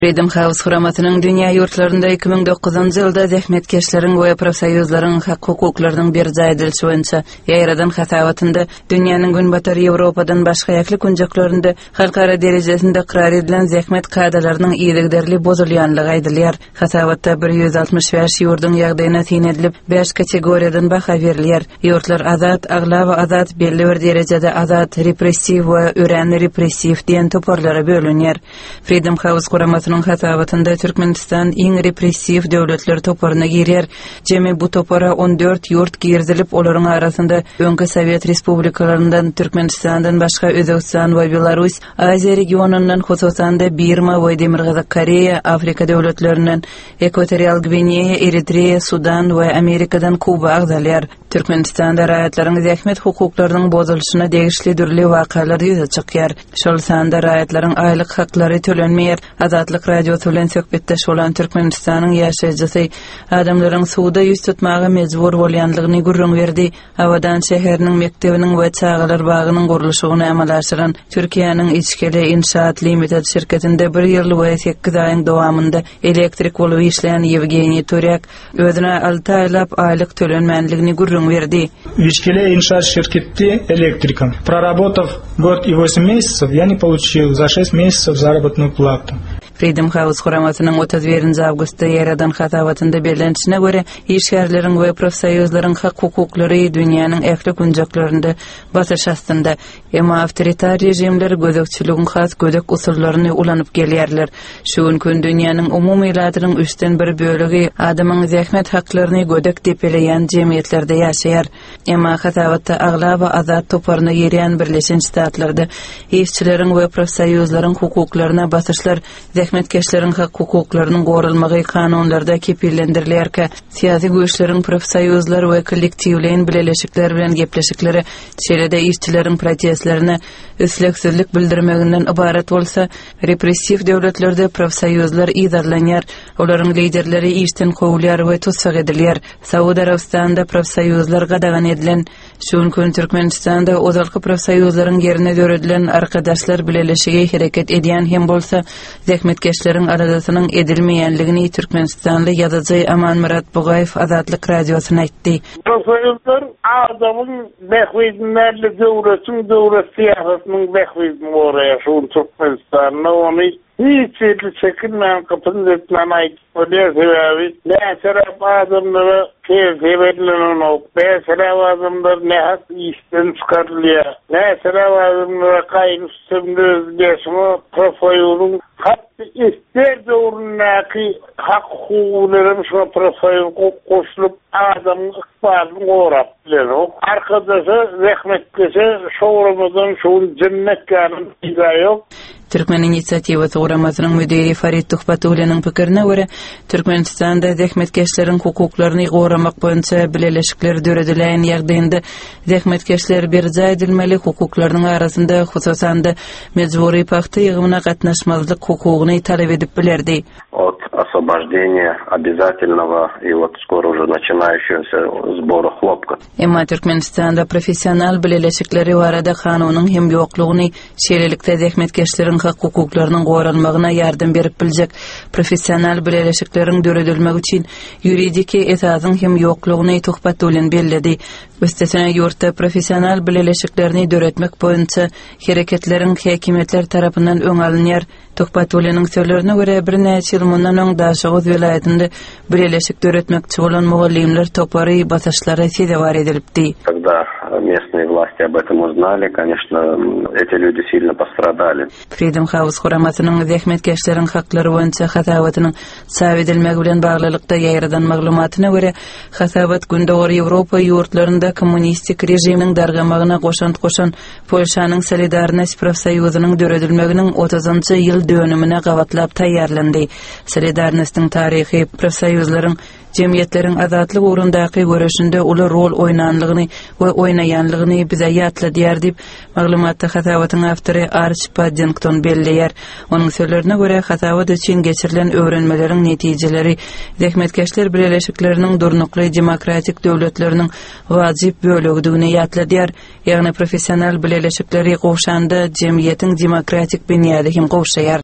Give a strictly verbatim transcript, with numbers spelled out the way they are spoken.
Freedom House huramatynyň dünýä ýurtlarynda iki ming dokuzynjy ýylda zähmetkeşleriň we profsoýuzlaryň hak hukuklarynyň berjä edilişi boýunça ýaýradan hasawatynda dünýäniň günbatar Ýewropadan başga ýakly günjaklarynda halkara derejesinde karar edilen zähmet kaydalarynyň ýygyderli bozulýanlygy aýdylýar. Hasawatda bir ýüz altmyş beş ýurdyň ýagdaýyna tin edilip beş kategoriýadan baha berilýär. Ýurtlar azat, agla we azat, belli bir derejede azat, repressiw we ören repressiw diýen toporlara bölünýär. Freedom House huramatynyň hasabatında Türkmenistan iň repressiw döwletler toparyna girýär. Jemi bu topara on dört ýurt girdilip, olaryň arasynda öňki Sowet respublikalaryndan, Türkmenistandan başga Özbekistan we Belarus, Aziýa regionundan, hususan da Birma we Demirgazak Koreýa, Afrika döwletlerinden Ekwatorial Gvineya, Eritreya, Sudan we Amerikadan Kuba agzalýar. Türkmenistanda raýatlaryň zähmet hukuklarynyň bozuluşyna degişli dürli wakalar ýüze çykýar. Şol sanda raýatlaryň aýlyk haklary tölenmeýär. Azatlyk radiosu bilen söhbetdeş bolan Türkmenistanyň ýaşaýjysy adamlaryň suwda ýüz tutmagy mejbur bolýanlygyny gurrun berdi. Hawadan şäheriniň mektebiniň we çağalar bagynyň gurulşygyny amallaşyran Türkiýanyň içkili inşaat limited şirketinde bir ýyl we sekiz aýyň dowamında elektrik bolup işleýän Yevgeniy Turyak özüne alty aýlap aýlyk tölenmänligini gurrun верди. Вичкеле иншаат ширкетти электриком. Проработав год и восемь месяцев, я не получил за шесть месяцев заработную плату. Freedom House huramatynyň otuz birinji awgustda ýaradan hasawatynda belirlenişine göre işgärleriň we profsoýuzlaryň hak hukuklary dünýäniň ähli günjaklarynda basyş astynda. Emma awtoritar rejimler gözekçiligiň has gözek usullaryny ulanyp gelýärler. Şu gün dünýäniň umumy ýylatynyň üçten bir bölegi adamyň zähmet haklaryny gözek depeleýän jemgyýetlerde ýaşaýar. Emma hasawatda agla we azat toparyna ýerýän Birleşen Ştatlarda işçileriň we profsoýuzlaryň hukuklaryna basyşlar zähmetkeşleriň hak hukuklarynyň gorulmagy kanunlarda kepillendirilýärkä, siýasy güýçleriň profsoýuzlar we kollektiwlerin bileşikler bilen gepleşikleri şeýle-de işçileriň protestlerine üsleksizlik bildirmeginden ibaret bolsa, repressiw döwletlerde profsoýuzlar izarlanýar, olaryň liderleri işden gowulýar we tutsak edilýär. Saud Arabistanda profsoýuzlar gadagan edilen, şu gün Türkmenistanda ozalky profsoýuzlaryň ýerine döredilen arkadaşlar bileşigi hereket edýän hem bolsa, zähmetkeşleriň aradasynyň edilmeýänligini Türkmenistanly ýazyjy Aman Murat Bugaýew Azatlyk radiosyna aýtdy. Profsoýuzlar adamyň behwidinlerle döwretiň döwret siýasatynyň behwidini gorýar şu Türkmenistanyň ony hiç çekilmeýän kapyny etmän aýdyp bolýar. Näçe adamlara keyfiyetlerine ok, näçe adamlar nähat işden çykarylýar, näçe adamlara gaýyn üstünde özgeşme profsoýuzyň hatda ister döwründäki hak hukuklaryň şu profsoýuzyna goşulyp adamyň ykbalyny gorap bilen. Arkadaşa zähmetkeşe şowramadan şu cennet ýanyny ýok. Türkmen inisiatiwasy huramatynyň müdiri Farid Tuhbatulynyň pikirine görä, Türkmenistanda zähmetkeşleriň hukuklaryny goramak boýunça bileşikler döredilen ýagdaýynda zähmetkeşler berjä edilmeli hukuklarynyň arasynda hususan da mejburi paxta ýygymyna gatnaşmazlyk hukugyny talap edip bilerdi. От освобождения обязательного и вот скоро уже начинающегося сбора хлопка. Emma Türkmenistanda professional bileşikleri barada kanunyň hem ýoklugyny, şeýlelikde zähmetkeşleriň hak hukuklarynyň goralmagyna ýardam berip biljek. Professional bileşikleriň döredilmegi üçin ýuridiki esasyň hem ýoklugyny Tuhbatulyn bellädi. Üstesine ýurtda professional bileşiklerini döretmek boýunça hereketleriň häkimetler tarapyndan öň alynýar. Tuhbatulynyň sözlerine görä bir näçe ýyl mundan öň Daşoğuz vilayetinde bileşik döretmekçi bolan mugallimler topary basyşlary sezebar edilipdi. Когда местные власти об этом узнали, конечно, эти люди сильно пострадали. Freedom House huramatynyň zähmetkeşleriň haklary boýunça hasawatynyň sab edilmegi bilen baglylykda ýaýradan maglumatyna görä, hasabat gündäwir Ýewropa ýurtlarynda kommunistik rejimiň dargamagyna goşant goşan Polşanyň Solidarność profsoýuzynyň döredilmeginiň otuzynjy ýyl dönümine gawatlap taýýarlandy. Solidarnostyň taryhy profsoýuzlaryň jemgyýetleriň azatlyk ugrundaky görüşinde uly rol oýnanlygyny we oýnaýanlygyny bize ýatladýar diýip maglumatda hasawatyň awtory Arch Paddington belleýär. Onuň sözlerine görä hasawat üçin geçirilen öwrenmeleriň netijeleri zähmetkeşler bileşikleriniň durnukly demokratik döwletleriniň wajyp bölegdigini ýatladýar. Ýagny professional bileşikleri gowşanda jemgyýetiň demokratik binýady hem gowşaýar.